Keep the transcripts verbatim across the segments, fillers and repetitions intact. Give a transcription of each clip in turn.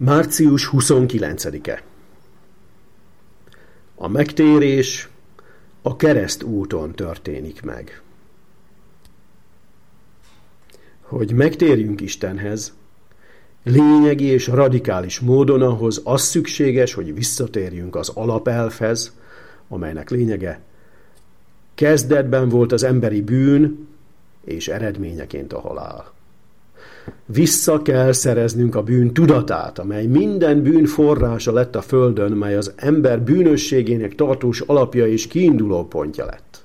március huszonkilencedike. A megtérés a keresztúton történik meg. Hogy megtérjünk Istenhez, lényegi és radikális módon ahhoz az szükséges, hogy visszatérjünk az alapelvhez, amelynek lényege kezdetben volt az emberi bűn, és eredményeként a halál. Vissza kell szereznünk a bűn tudatát, amely minden bűn forrása lett a földön, mely az ember bűnösségének tartós alapja és kiinduló pontja lett.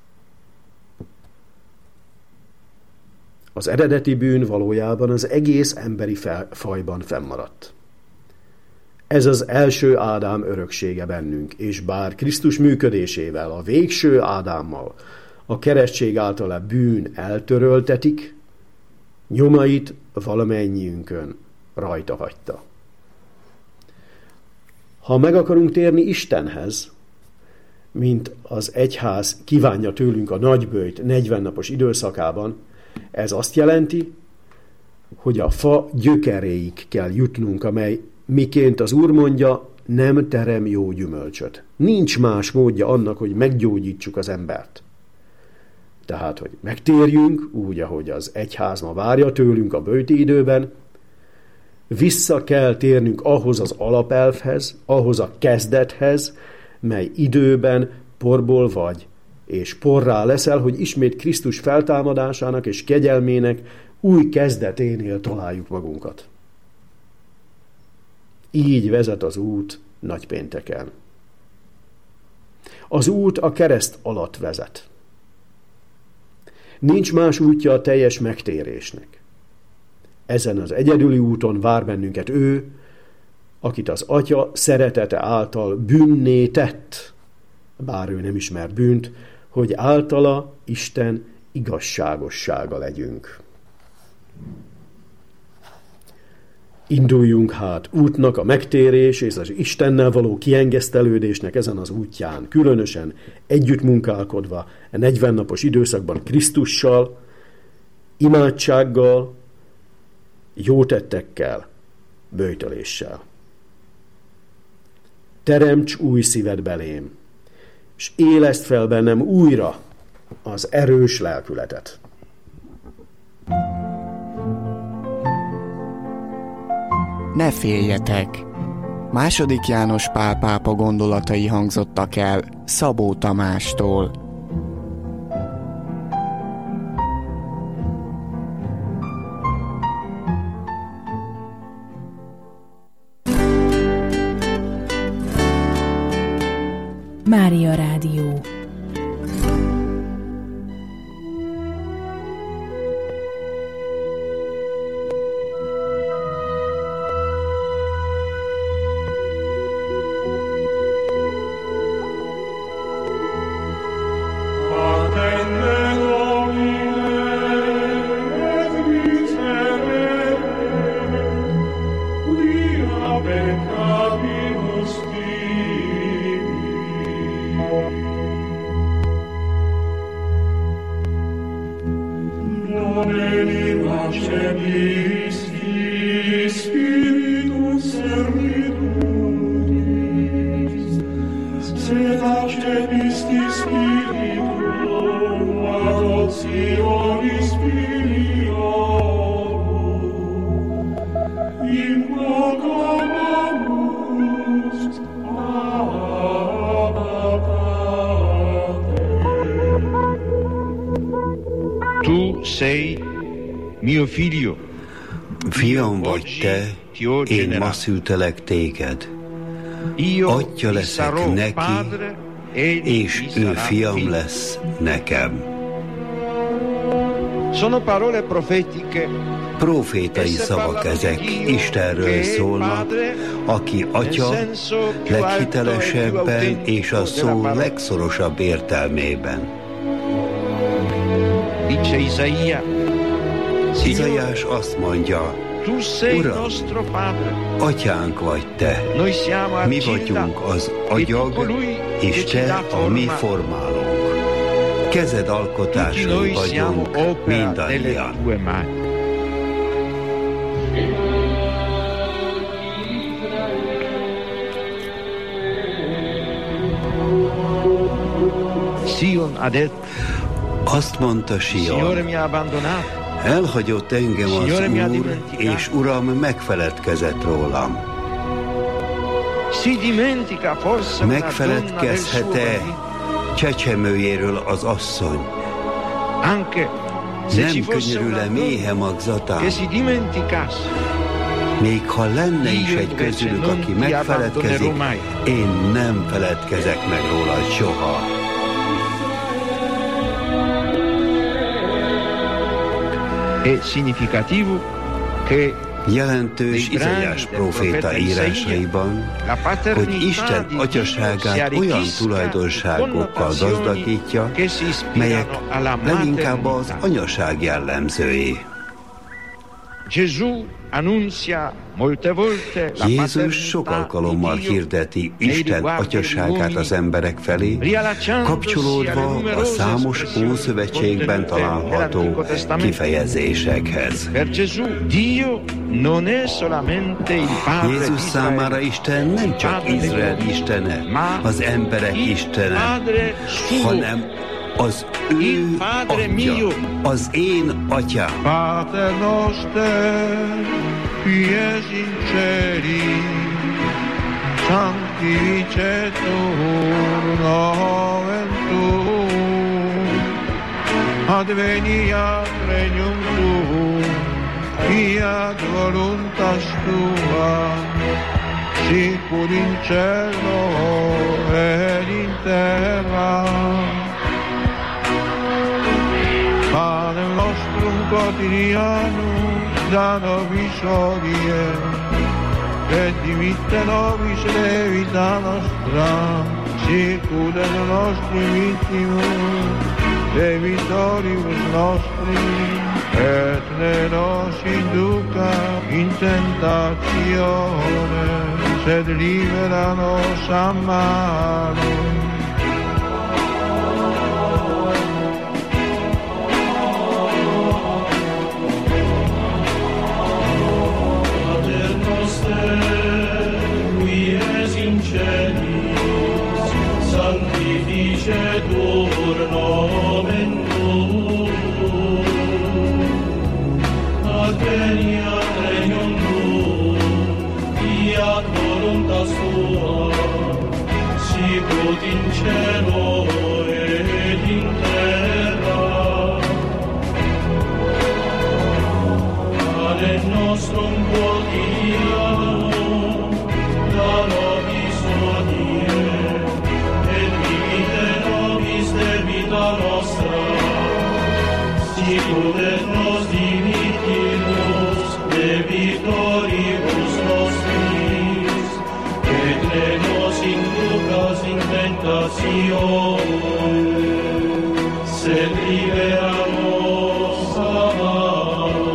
Az eredeti bűn valójában az egész emberi fajban fennmaradt. Ez az első Ádám öröksége bennünk, és bár Krisztus működésével, a végső Ádámmal, a keresztség által a bűn eltöröltetik, nyomait valamennyiünkön rajta hagyta. Ha meg akarunk térni Istenhez, mint az egyház kívánja tőlünk a nagyböjt negyvennapos időszakában, ez azt jelenti, hogy a fa gyökeréig kell jutnunk, amely miként az Úr mondja, nem terem jó gyümölcsöt. Nincs más módja annak, hogy meggyógyítsuk az embert. Tehát, hogy megtérjünk, úgy, ahogy az egyház ma várja tőlünk a böjti időben, vissza kell térnünk ahhoz az alapelvhez, ahhoz a kezdethez, mely időben porból vagy, és porrá leszel, hogy ismét Krisztus feltámadásának és kegyelmének új kezdeténél találjuk magunkat. Így vezet az út nagypénteken. Az út a kereszt alatt vezet. Nincs más útja a teljes megtérésnek. Ezen az egyedüli úton vár bennünket ő, akit az Atya szeretete által bűnné tett, bár ő nem ismer bűnt, hogy általa Isten igazságossága legyünk. Induljunk hát útnak a megtérés és az Istennel való kiengesztelődésnek ezen az útján, különösen együtt munkálkodva a negyvennapos időszakban Krisztussal, imádsággal, jótettekkel, böjtöléssel. Teremts új szíved belém, és éleszd fel bennem újra az erős lelkületet. Ne féljetek! Második János Pál pápa gondolatai hangzottak el Szabó Tamástól. Mária Rádió. Fiam vagy te, én ma szültelek téged. Atya leszek neki, és ő fiam lesz nekem. Profétai szavak ezek, Istenről szólnak, aki Atya leghitelesebben és a szó legszorosabb értelmében. Izaiás azt mondja, Uram, Atyánk vagy te, mi vagyunk az agyag, és te a mi formálónk. Kezed alkotásai vagyunk mindannyian. Azt mondta Sion, elhagyott engem az Úr, és Uram megfeledkezett rólam. Megfeledkezhet-e csecsemőjéről az asszony? Nem könyörül-e méhe magzatán? Még ha lenne is egy közülük, aki megfeledkezik, én nem feledkezek meg róla soha. Jelentős Izaiás próféta írásaiban, hogy Isten atyaságát olyan tulajdonságokkal gazdagítja, melyek leginkább az anyaság jellemzői. Jézus sok alkalommal hirdeti Isten atyaságát az emberek felé, kapcsolódva a számos Ószövetségben található kifejezésekhez. Jézus számára Isten nem csak Izrael istene, az emberek istene, hanem az ő atya, az én atyám. Pater noster, qui es in celi, sanctificetur nomen tuum, adveniat regnum tuum, fiat voluntas tua, sicur in cielo et in terra. Panem nostrum quotidianum da nobis hodie, et dimitte nobis debita nostra, sicut et nostri victimus debitoribus nostri, et ne nos induca in tentatione, sed libera nos a malo. Sanctificetur nomen tuum, adveniat regnum tuum, fiat voluntas tua, sicut in cielo et in terra. Panem nostrum quotidianum da nobis hodie, debita nostra, sicut et nos dimittimus debitoribus nostris, et ne nos inducas in tentatione, sed libera nos a malo.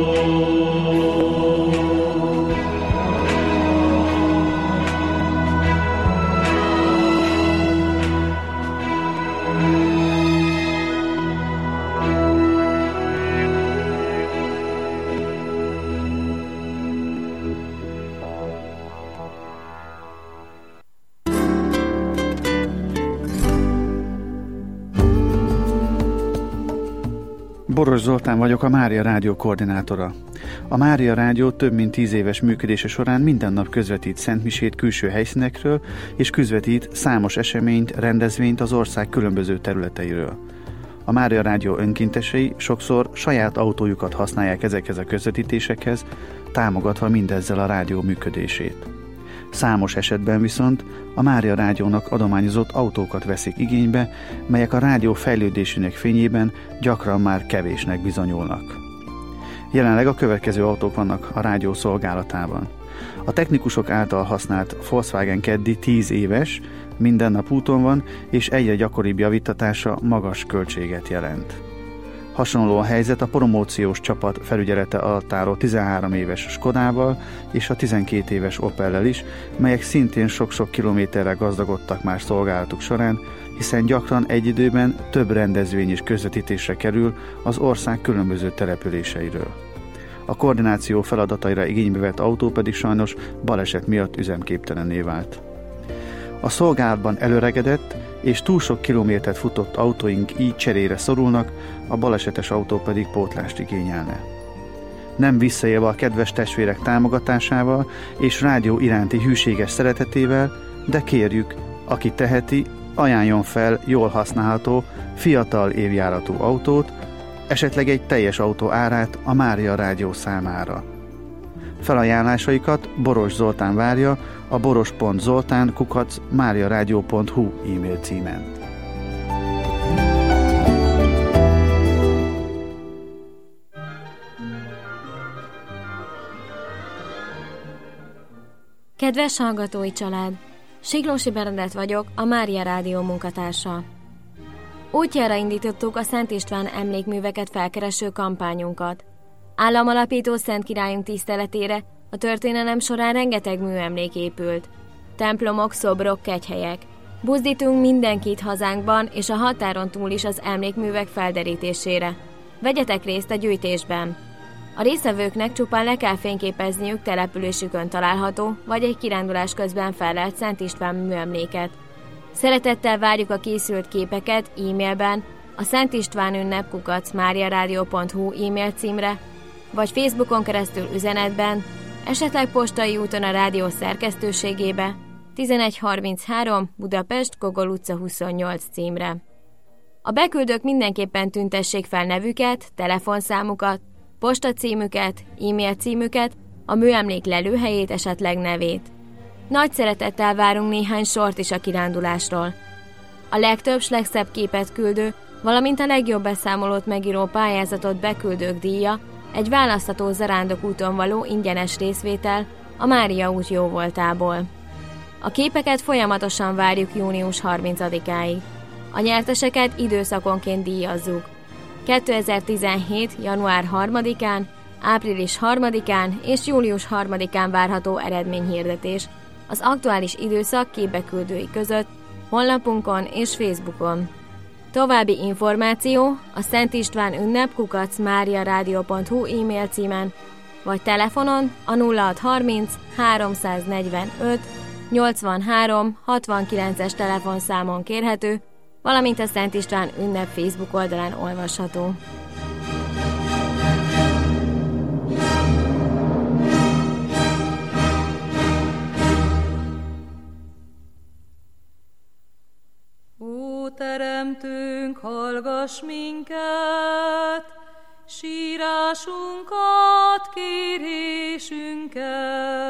Boros Zoltán vagyok, a Mária Rádió koordinátora. A Mária Rádió több mint tíz éves működése során minden nap közvetít szentmisét külső helyszínekről, és közvetít számos eseményt, rendezvényt az ország különböző területeiről. A Mária Rádió önkéntesei sokszor saját autójukat használják ezekhez a közvetítésekhez, támogatva mindezzel a rádió működését. Számos esetben viszont a Mária Rádiónak adományozott autókat veszik igénybe, melyek a rádió fejlődésének fényében gyakran már kevésnek bizonyulnak. Jelenleg a következő autók vannak a rádió szolgálatában. A technikusok által használt Volkswagen Caddy tíz éves, minden nap úton van, és egyre gyakoribb javítatása magas költséget jelent. Hasonló a helyzet a promóciós csapat felügyelete alatt álló tizenhárom éves Skodával és a tizenkét éves Opellel is, melyek szintén sok-sok kilométerre gazdagodtak már szolgálatuk során, hiszen gyakran egy időben több rendezvény és közvetítésre kerül az ország különböző településeiről. A koordináció feladataira igénybe vett autó pedig sajnos baleset miatt üzemképtelenné vált. A szolgálatban előregedett és túl sok kilométert futott autóink így cserére szorulnak, a balesetes autó pedig pótlást igényelne. Nem visszaélve a kedves testvérek támogatásával és rádió iránti hűséges szeretetével, de kérjük, aki teheti, ajánljon fel jól használható, fiatal évjáratú autót, esetleg egy teljes autó árát a Mária Rádió számára. Felajánlásaikat Boros Zoltán várja a boros pont zoltán kukac máriaradio pont hu e-mail címen. Kedves hallgatói család! Siklósi Bernadett vagyok, a Mária Rádió munkatársa. Útjára indítottuk a Szent István emlékműveket felkereső kampányunkat. Államalapító Szent Királyunk tiszteletére a történelem során rengeteg műemlék épült. Templomok, szobrok, kegyhelyek. Buzdítunk mindenkit hazánkban és a határon túl is az emlékművek felderítésére. Vegyetek részt a gyűjtésben! A résztvevőknek csupán le kell fényképezniük településükön található, vagy egy kirándulás közben fellelt Szent István műemléket. Szeretettel várjuk a készült képeket e-mailben a Szent István ünnep kukac máriaradio pont hu e-mail címre, vagy Facebookon keresztül üzenetben, esetleg postai úton a rádió szerkesztőségébe, tizenegy harminchárom Budapest, Gogol utca huszonnyolc címre. A beküldők mindenképpen tüntessék fel nevüket, telefonszámukat, postacímüket, e-mail címüket, a műemlék lelőhelyét, esetleg nevét. Nagy szeretettel várunk néhány sort is a kirándulásról. A legtöbb s legszebb képet küldő, valamint a legjobb beszámolót megíró pályázatot beküldők díja egy választható zarándokúton való ingyenes részvétel a Mária út jóvoltából. A képeket folyamatosan várjuk június harmincadikáig. A nyerteseket időszakonként díjazzuk. kétezer-tizenhét. január harmadikán, április harmadikán és július harmadikán várható eredményhirdetés az aktuális időszak képbeküldői között honlapunkon és Facebookon. További információ a Szent István ünnep kukac máriaradio pont hu e-mail címen, vagy telefonon a nulla hatszázharminc háromszáznegyvenöt nyolcvanhárom hatvankilences telefonszámon kérhető, valamint a Szent István ünnep Facebook oldalán olvasható. Ó, Teremtőnk, hallgass minket, sírásunkat, kérésünket.